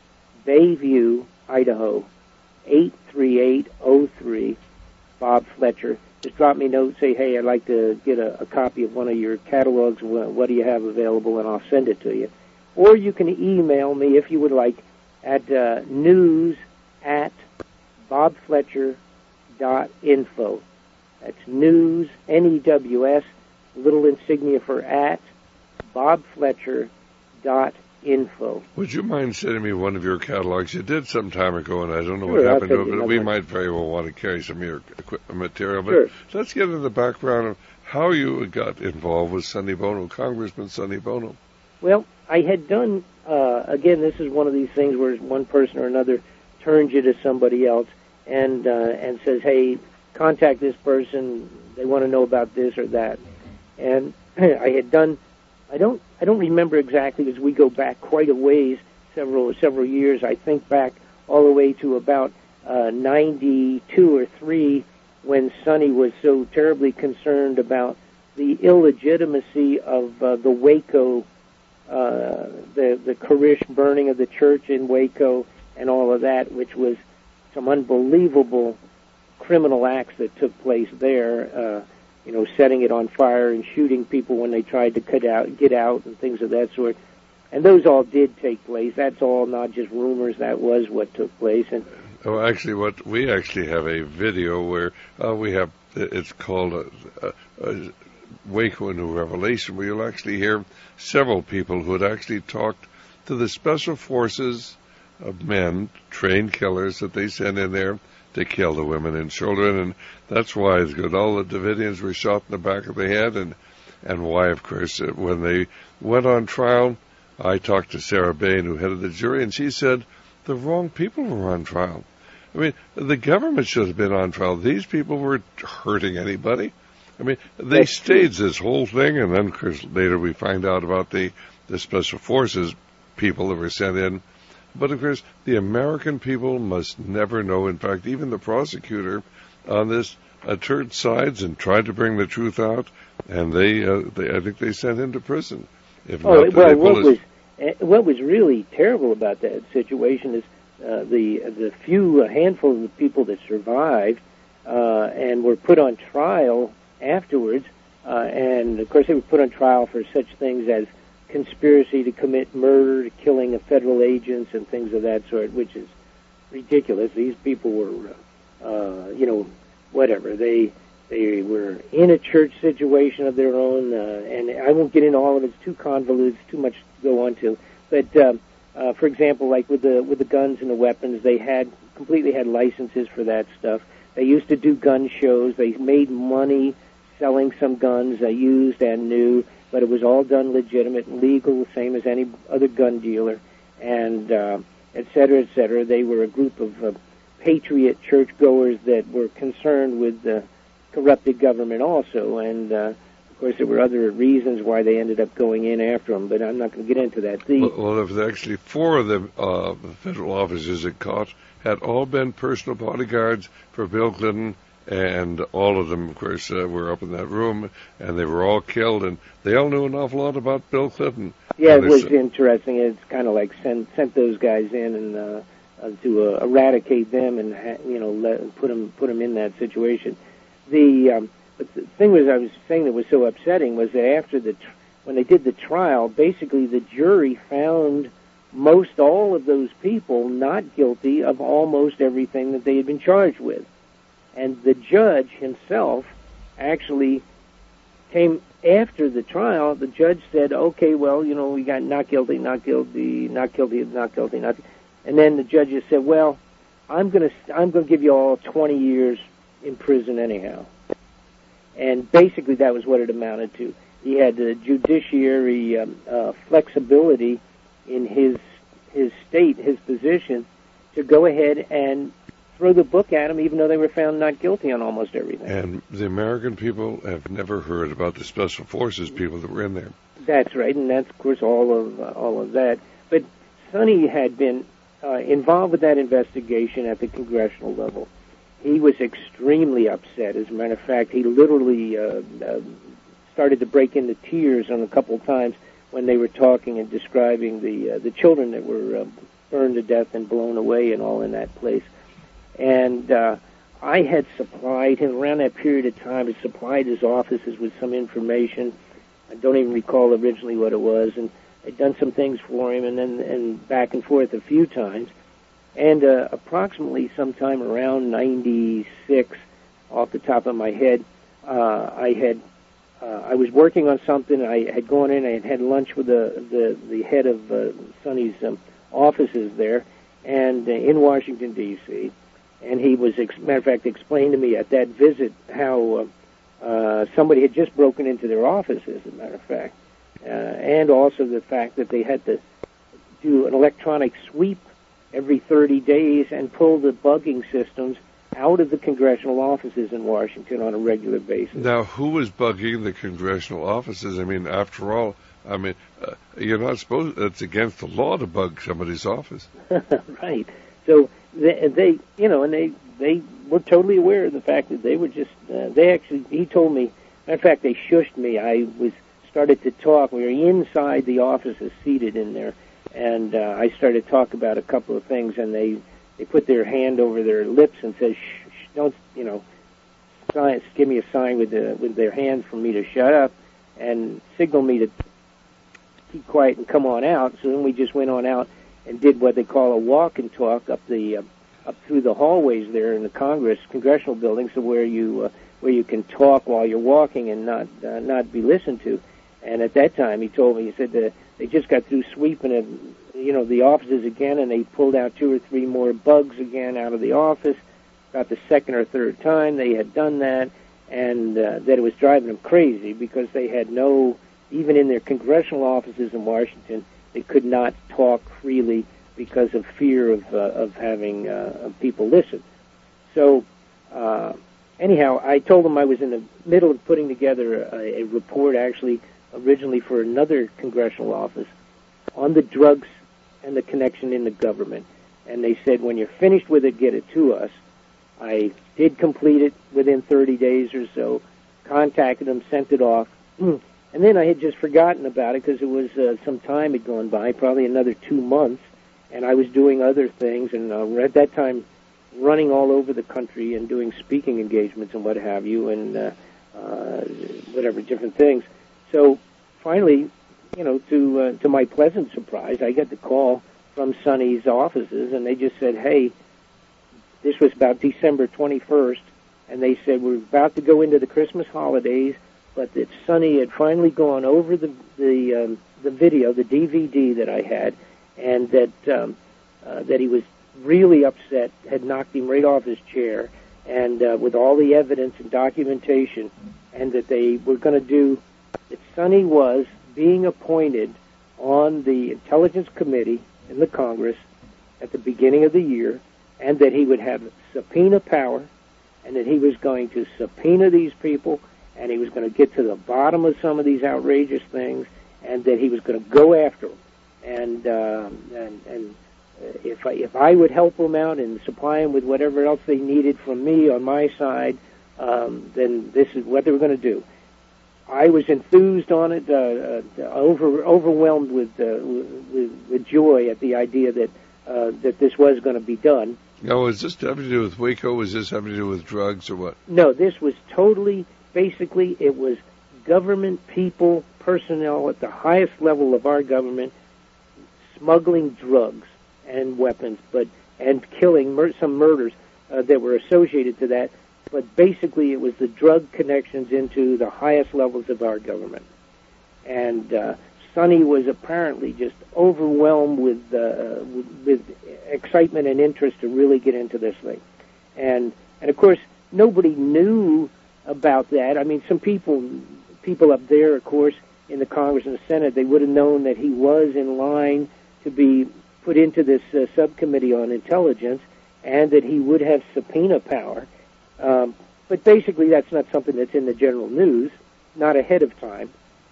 Bayview, Idaho, eight three eight oh three, Bob Fletcher. Just drop me a note, say, hey, I'd like to get a, a copy of one of your catalogs. What, what do you have available? And I'll send it to you. Or you can email me, if you would like, at uh, news at bobfletcher dot info. That's news, N E W S, little insignia for at, bobfletcher dot info. Would you mind sending me one of your catalogs? You did some time ago, and I don't know sure, what happened to it, but we one. might very well want to carry some of your material. But sure. Let's get into the background of how you got involved with Sonny Bono, Congressman Sonny Bono. Well, I had done, uh, again, this is one of these things where one person or another turns you to somebody else and uh, and says, hey, contact this person, they want to know about this or that. And I had done, I don't I don't remember exactly, as we go back quite a ways, several several years. I think back all the way to about uh, ninety-two or three, when Sonny was so terribly concerned about the illegitimacy of uh, the Waco, uh, the the Koresh burning of the church in Waco and all of that, which was some unbelievable criminal acts that took place there. Uh, you know, setting it on fire and shooting people when they tried to cut out, get out, and things of that sort. And those all did take place. That's all not just rumors. That was what took place. And oh, actually, what we actually have a video where uh, we have. It's called a, a, a Waco a New Revelation, where you'll actually hear several people who had actually talked to the special forces of men, trained killers that they sent in there to kill the women and children, and that's why it's good. All the Davidians were shot in the back of the head, and and why, of course, when they went on trial, I talked to Sarah Bain, who headed the jury, and she said the wrong people were on trial. I mean, the government should have been on trial. These people weren't hurting anybody. I mean, they That's staged true. This whole thing, and then, of course, later we find out about the, the special forces people that were sent in. But, of course, the American people must never know. In fact, even the prosecutor on this uh, turned sides and tried to bring the truth out, and they, uh, they I think they sent him to prison. If oh, not, well, they what his... was what was really terrible about that situation is uh, the the few a handful of the people that survived uh, and were put on trial afterwards, uh, and of course they were put on trial for such things as conspiracy to commit murder, killing of federal agents, and things of that sort, which is ridiculous. These people were, uh, you know, whatever. They they were in a church situation of their own, uh, and I won't get into all of it. It's too convoluted. It's too much to go on to. But uh, uh, for example, like with the with the guns and the weapons, they had completely had licenses for that stuff. They used to do gun shows. They made money selling some guns, uh, used and new, but it was all done legitimate and legal, same as any other gun dealer, and uh, et cetera, et cetera. They were a group of uh, patriot churchgoers that were concerned with the corrupted government also, and uh, of course there were other reasons why they ended up going in after them, but I'm not going to get into that. The, well, well, if actually four of the uh, federal officers it caught had all been personal bodyguards for Bill Clinton, and all of them, of course, uh, were up in that room, and they were all killed, and they all knew an awful lot about Bill Clinton. Yeah, it was interesting. It's kind of like sent sent those guys in and uh, uh, to uh, eradicate them and ha- you know let, put them put them in that situation. The um, but the thing was, I was saying that was so upsetting was that after the tr- when they did the trial, basically the jury found most all of those people not guilty of almost everything that they had been charged with. And the judge himself actually came after the trial. The judge said, okay, well, you know, we got not guilty, not guilty, not guilty, not guilty, not guilty. And then the judge just said, well, I'm going to I'm going to give you all twenty years in prison anyhow. And basically that was what it amounted to. He had the judiciary um, uh, flexibility in his his state, his position, to go ahead and throw the book at them, even though they were found not guilty on almost everything. And the American people have never heard about the special forces people that were in there. That's right, and that's, of course, all of uh, all of that. But Sonny had been uh, involved with that investigation at the congressional level. He was extremely upset. As a matter of fact, he literally uh, uh, started to break into tears on a couple of times when they were talking and describing the uh, the children that were uh, burned to death and blown away and all in that place. And uh, I had supplied him, around that period of time, I supplied his offices with some information. I don't even recall originally what it was, and I'd done some things for him, and then and back and forth a few times. And uh, approximately sometime around ninety-six, off the top of my head, uh, I had uh, I was working on something. I had gone in, I had had lunch with the the, the head of uh, Sonny's um, offices there, and uh, in Washington D C And he was, ex- matter of fact, explained to me at that visit how uh, uh, somebody had just broken into their offices, as a matter of fact, uh, and also the fact that they had to do an electronic sweep every thirty days and pull the bugging systems out of the congressional offices in Washington on a regular basis. Now, who was bugging the congressional offices? I mean, after all, I mean, uh, you're not supposed, it's against the law to bug somebody's office. Right. So they, they, you know, and they, they were totally aware of the fact that they were just, uh, they actually, he told me, matter of fact, they shushed me. I was, started to talk. We were inside the offices, seated in there, and uh, I started to talk about a couple of things, and they, they put their hand over their lips and said, shh, shh, don't, you know, sign, give me a sign with the, with their hand for me to shut up, and signal me to keep quiet and come on out. So then we just went on out and did what they call a walk and talk up the uh, up through the hallways there in the Congress congressional building, so where you uh, where you can talk while you're walking and not uh, not be listened to. And at that time, he told me, he said that they just got through sweeping it, you know, the offices again, and they pulled out two or three more bugs again out of the office. About the second or third time they had done that, and uh, that it was driving them crazy because they had no, even in their congressional offices in Washington, they could not talk freely because of fear of uh, of having uh, of people listen. So uh, anyhow, I told them I was in the middle of putting together a, a report, actually originally for another congressional office, on the drugs and the connection in the government. And they said, when you're finished with it, get it to us. I did complete it within thirty days or so, contacted them, sent it off. And then I had just forgotten about it because it was uh, some time had gone by, probably another two months, and I was doing other things, and uh, at that time running all over the country and doing speaking engagements and what have you, and uh, uh, whatever, different things. So finally, you know, to uh, to my pleasant surprise, I got the call from Sonny's offices, and they just said, "Hey, this was about December twenty-first, and they said we're about to go into the Christmas holidays, but that Sonny had finally gone over the the um, the video, the D V D that I had, and that um, uh, that he was really upset, had knocked him right off his chair, and uh, with all the evidence and documentation, and that they were going to do that Sonny was being appointed on the Intelligence Committee in the Congress at the beginning of the year, and that he would have subpoena power, and that he was going to subpoena these people, and he was going to get to the bottom of some of these outrageous things, and that he was going to go after them. And uh, and, and if I, if I would help them out and supply them with whatever else they needed from me on my side, um, then this is what they were going to do. I was enthused on it, uh, uh, over, overwhelmed with, uh, with with joy at the idea that uh, that this was going to be done. Now, is this having to do with Waco? Was this having to do with drugs or what? No, this was totally, basically, it was government people, personnel at the highest level of our government, smuggling drugs and weapons, but and killing mur- some murders uh, that were associated to that. But basically, it was the drug connections into the highest levels of our government. And uh, Sonny was apparently just overwhelmed with, uh, with with excitement and interest to really get into this thing. And and of course, nobody knew about that. I mean, some people people up there, of course, in the Congress and the Senate, they would have known that he was in line to be put into this uh, subcommittee on intelligence, and that he would have subpoena power. Um, but basically, that's not something that's in the general news, not ahead of time.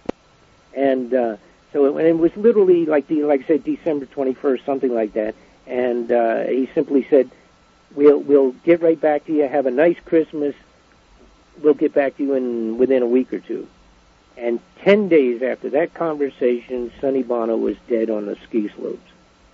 And uh, so it, it was literally, like the, like I said, December twenty-first, something like that. And uh, he simply said, "We'll we'll get right back to you. Have a nice Christmas. We'll get back to you in within a week or two." And ten days after that conversation, Sonny Bono was dead on the ski slopes.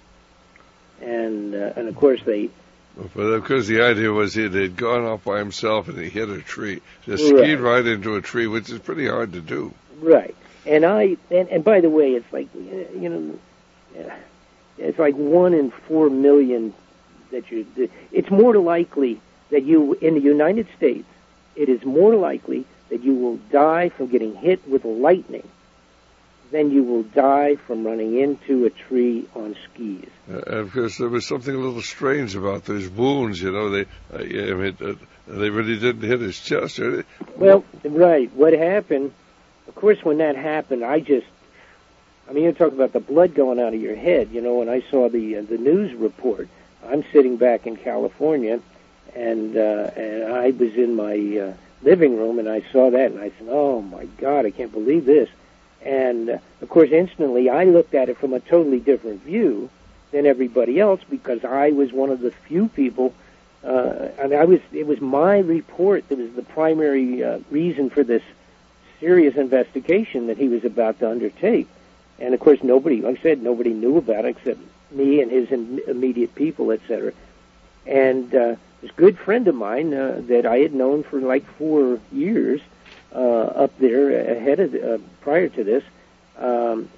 And uh, and of course they. But because the idea was he had gone off by himself and he hit a tree, just right. skied right into a tree, which is pretty hard to do. Right. And I and, and by the way, it's like you know, it's like one in four million that you. It's more likely that you in the United States, it is more likely that you will die from getting hit with lightning than you will die from running into a tree on skis. Uh, and of course, there was something a little strange about those wounds. You know, they uh, I mean, uh, they really didn't hit his chest. Did they? Well, right. What happened? Of course, when that happened, I just. I mean, you talk about the blood going out of your head. You know, when I saw the uh, the news report, I'm sitting back in California, and uh, and I was in my uh, living room, and I saw that, and I said, "Oh my God, I can't believe this." And, uh, of course, instantly I looked at it from a totally different view than everybody else because I was one of the few people, uh, I mean, I was, it was my report that was the primary uh, reason for this serious investigation that he was about to undertake. And, of course, nobody, like I said, nobody knew about it except me and his immediate people, et cetera. And uh, this good friend of mine uh, that I had known for like four years, Uh, up there ahead of uh, prior to this, um,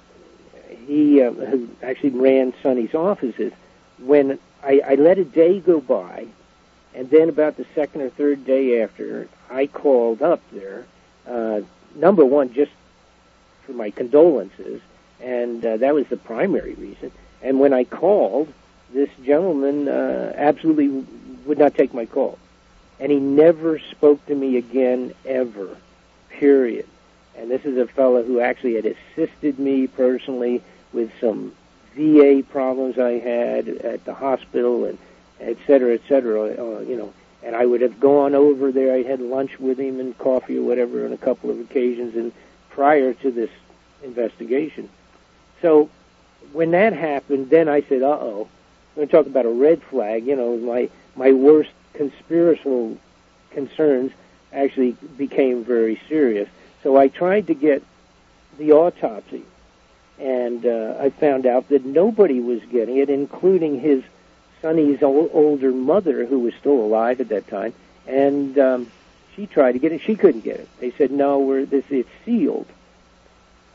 he uh, who actually ran Sonny's offices. When I, I let a day go by, and then about the second or third day after, I called up there. Uh, number one, just for my condolences, and uh, that was the primary reason. And when I called, this gentleman uh, absolutely would not take my call, and he never spoke to me again ever. Period. And this is a fellow who actually had assisted me personally with some V A problems I had at the hospital, and et cetera, et cetera. Uh, you know, and I would have gone over there. I had lunch with him and coffee or whatever on a couple of occasions, and prior to this investigation. So when that happened, then I said, "Uh-oh, I'm going to talk about a red flag." You know, my my worst conspiratorial concerns actually became very serious. So I tried to get the autopsy, and uh, I found out that nobody was getting it, including his Sonny's old, older mother, who was still alive at that time, and um, she tried to get it. She couldn't get it. They said, "No, we're this it's sealed."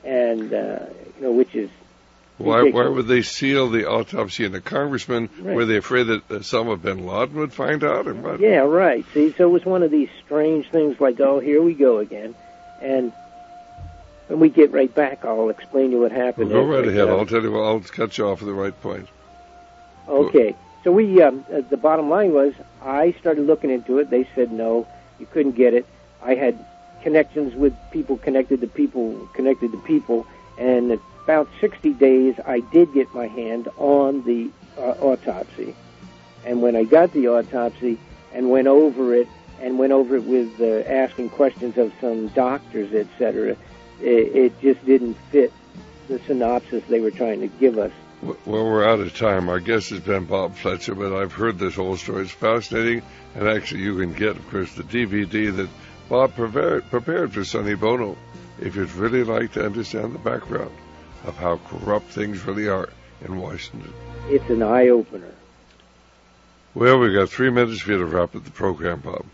and uh, you know, which is why? ridiculous. Why would they seal the autopsy? And the congressman, right. were they afraid that Osama bin Laden would find out, or what? Yeah, right. See, so it was one of these strange things, like, oh, here we go again, and when we get right back, I'll explain to you what happened. Well, go right ahead. Uh, I'll tell you. Well, I'll cut you off at the right point. Okay. So we, um, uh, the bottom line was, I started looking into it. They said no, you couldn't get it. I had connections with people connected to people connected to people, and in about sixty days, I did get my hand on the uh, autopsy. And when I got the autopsy and went over it, and went over it with uh, asking questions of some doctors, et cetera, it, it just didn't fit the synopsis they were trying to give us. Well, we're out of time. Our guest has been Bob Fletcher, but I've heard this whole story. It's fascinating, and actually you can get, of course, the D V D that Bob prepared, prepared for Sonny Bono if you'd really like to understand the background of how corrupt things really are in Washington. It's an eye-opener. Well, we've got three minutes for you to wrap up the program, Bob.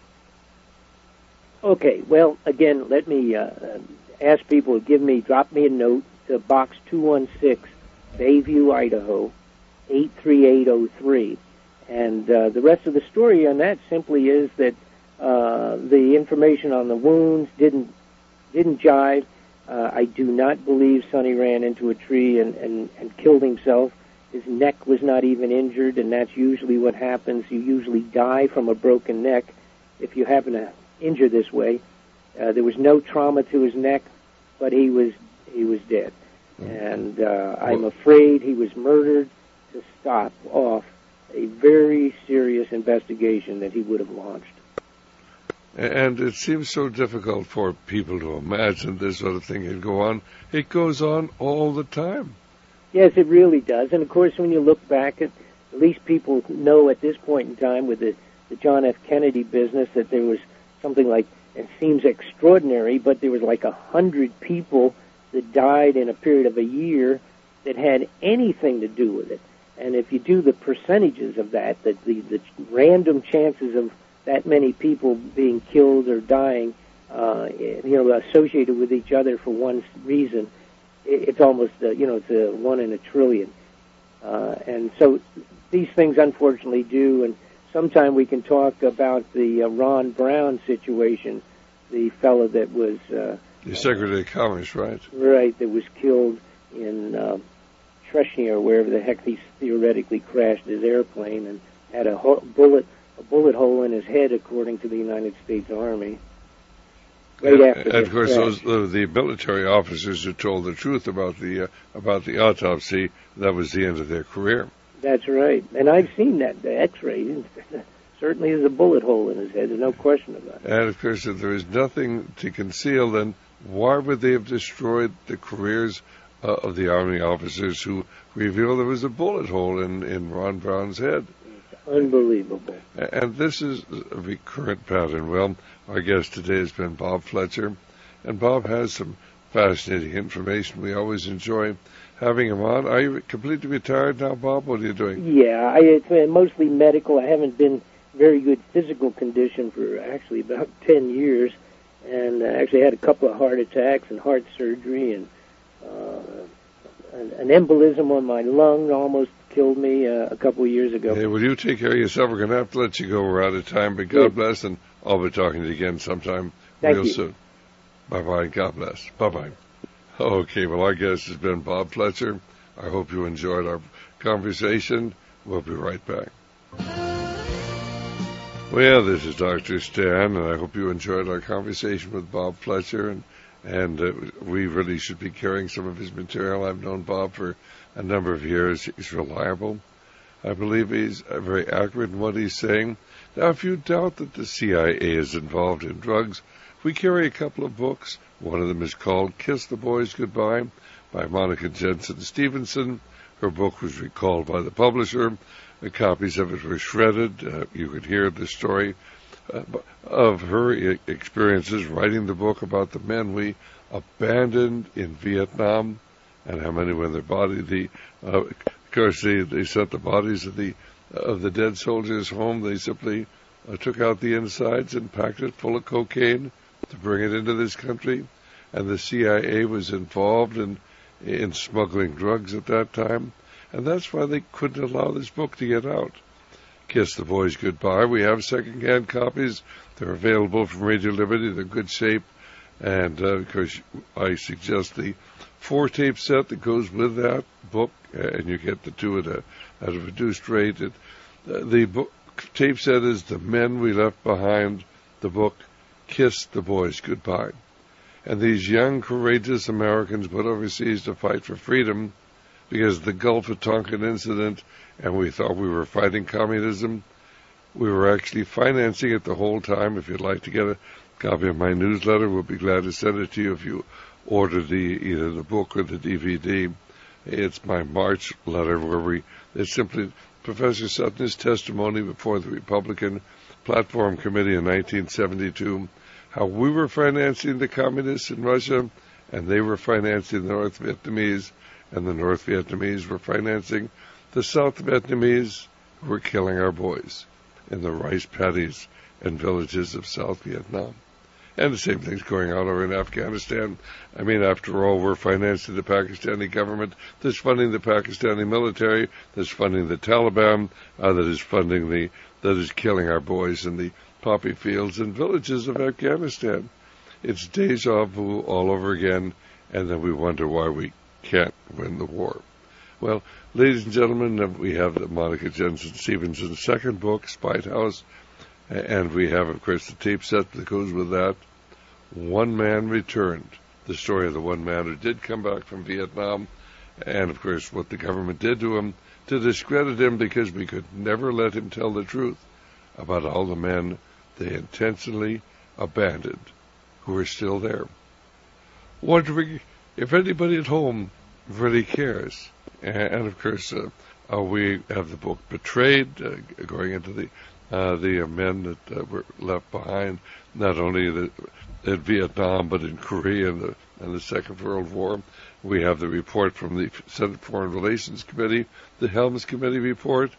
Okay, well, again, let me uh, ask people to give me, drop me a note to Box two one six, Bayview, Idaho, eight three eight oh three. And uh, the rest of the story on that simply is that uh, the information on the wounds didn't didn't jive. Uh, I do not believe Sonny ran into a tree and, and, and killed himself. His neck was not even injured, and that's usually what happens. You usually die from a broken neck if you happen to injure this way. Uh, there was no trauma to his neck, but he was he was dead. And uh, I'm afraid he was murdered to stop off a very serious investigation that he would have launched. And it seems so difficult for people to imagine this sort of thing can go on. It goes on all the time. Yes, it really does. And, of course, when you look back, at, at least people know at this point in time with the, the John F. Kennedy business that there was something like, it seems extraordinary, but there was like a hundred people that died in a period of a year that had anything to do with it. And if you do the percentages of that, that the, the random chances of that many people being killed or dying, uh, you know, associated with each other for one reason, it's almost, uh, you know, it's a one in a trillion. Uh, and so these things unfortunately do, and sometime we can talk about the uh, Ron Brown situation, the fellow that was... Uh, The Secretary of Commerce, right? Right, that was killed in uh, Chechnya, or wherever the heck he theoretically crashed his airplane, and had a ho- bullet a bullet hole in his head, according to the United States Army. Right and, after and of course, crash. those uh, the military officers who told the truth about the uh, about the autopsy, that was the end of their career. That's right, and I've seen that the X-ray. Certainly, there's a bullet hole in his head. There's no question about it. And of course, if there is nothing to conceal, then why would they have destroyed the careers uh, of the Army officers who revealed there was a bullet hole in, in Ron Brown's head? It's unbelievable. And this is a recurrent pattern. Well, our guest today has been Bob Fletcher, and Bob has some fascinating information. We always enjoy having him on. Are you completely retired now, Bob? What are you doing? Yeah, I, it's mostly medical. I haven't been very good physical condition for actually about ten years, and I actually had a couple of heart attacks and heart surgery, and uh, an, an embolism on my lung almost killed me uh, a couple of years ago. Hey, will you take care of yourself? We're going to have to let you go. We're out of time, but God yeah. bless, and I'll be talking to you again sometime Thank real you. soon. Bye-bye. God bless. Bye-bye. Okay, well, our guest has been Bob Fletcher. I hope you enjoyed our conversation. We'll be right back. Well, this is Doctor Stan, and I hope you enjoyed our conversation with Bob Fletcher, and, and uh, we really should be carrying some of his material. I've known Bob for a number of years. He's reliable. I believe he's uh, very accurate in what he's saying. Now, if you doubt that the C I A is involved in drugs, we carry a couple of books. One of them is called Kiss the Boys Goodbye by Monica Jensen Stevenson. Her book was recalled by the publisher. The copies of it were shredded. Uh, you could hear the story uh, of her e- experiences writing the book about the men we abandoned in Vietnam and how many were in their body. The, uh, of course, they, they sent the bodies of the of the dead soldiers home. They simply uh, took out the insides and packed it full of cocaine to bring it into this country. and the C I A was involved in, in smuggling drugs at that time, and that's why they couldn't allow this book to get out. Kiss the Boys Goodbye. We have second-hand copies. They're available from Radio Liberty. They're good shape. And, uh, of course, I suggest the four-tape set that goes with that book, and you get the two at a, at a reduced rate. It, uh, the book, tape set is The Men We Left Behind, the book Kiss the Boys Goodbye. And these young, courageous Americans went overseas to fight for freedom because of the Gulf of Tonkin incident, and we thought we were fighting communism. We were actually financing it the whole time. If you'd like to get a copy of my newsletter, we'll be glad to send it to you if you order the either the book or the D V D. It's my March letter where we, it's simply Professor Sutton's testimony before the Republican Platform Committee in nineteen seventy-two, how we were financing the communists in Russia, and they were financing the North Vietnamese, and the North Vietnamese were financing the South Vietnamese who were killing our boys in the rice paddies and villages of South Vietnam. And the same thing's going on over in Afghanistan. I mean, after all, we're financing the Pakistani government that's funding the Pakistani military, that's funding the Taliban, uh, that is funding the, that is killing our boys in the poppy fields and villages of Afghanistan. It's deja vu all over again, and then we wonder why we can't win the war. Well, ladies and gentlemen, we have the Monica Jensen Stevenson's second book, Spite House, and we have, of course, the tape set that goes with that. One Man Returned, the story of the one man who did come back from Vietnam, and, of course, what the government did to him to discredit him because we could never let him tell the truth about all the men they intentionally abandoned who are still there. Wondering if anybody at home really cares. And, of course, uh, uh, we have the book Betrayed, uh, going into the uh, the uh, men that uh, were left behind, not only the, in Vietnam, but in Korea and the, and the Second World War. We have the report from the Senate Foreign Relations Committee, the Helms Committee report,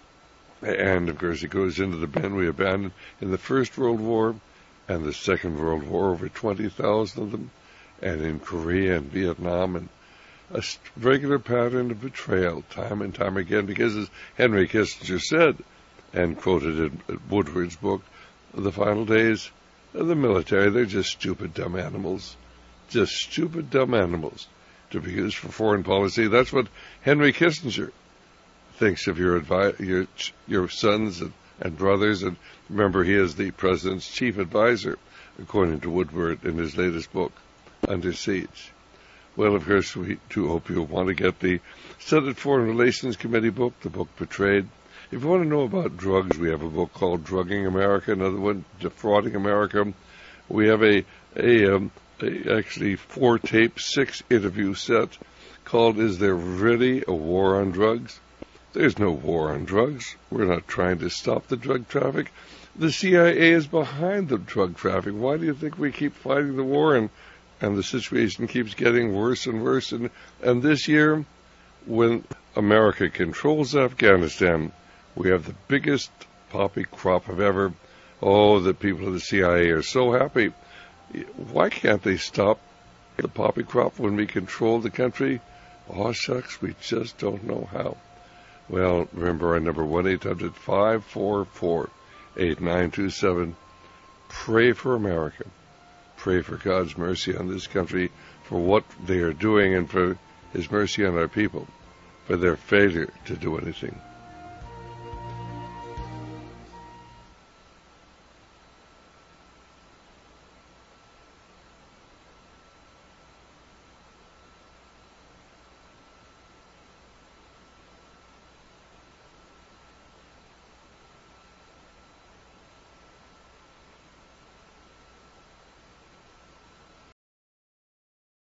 and, of course, it goes into the men we abandoned in the First World War and the Second World War, over twenty thousand of them, and in Korea and Vietnam, and a regular pattern of betrayal, time and time again, because as Henry Kissinger said, and quoted in Woodward's book, The Final Days, the military, they're just stupid, dumb animals. Just stupid, dumb animals to be used for foreign policy. That's what Henry Kissinger thinks of your advi- your your sons and, and brothers, and remember, he is the president's chief advisor, according to Woodward in his latest book, Under Siege. Well, of course, we do hope you'll want to get the Senate Foreign Relations Committee book, the book Betrayed. If you want to know about drugs, we have a book called Drugging America, another one, Defrauding America. We have a, a, um, a actually four-tape, six-interview set called Is There Really a War on Drugs? There's no war on drugs. We're not trying to stop the drug traffic. The C I A is behind the drug traffic. Why do you think we keep fighting the war and and the situation keeps getting worse and worse? And, and this year, when America controls Afghanistan, we have the biggest poppy crop of ever. Oh, the people of the C I A are so happy. Why can't they stop the poppy crop when we control the country? Oh, shucks, we just don't know how. Well, remember our number, one eight hundred five four four eight nine two seven. Pray for America. Pray for God's mercy on this country, for what they are doing, and for His mercy on our people, for their failure to do anything.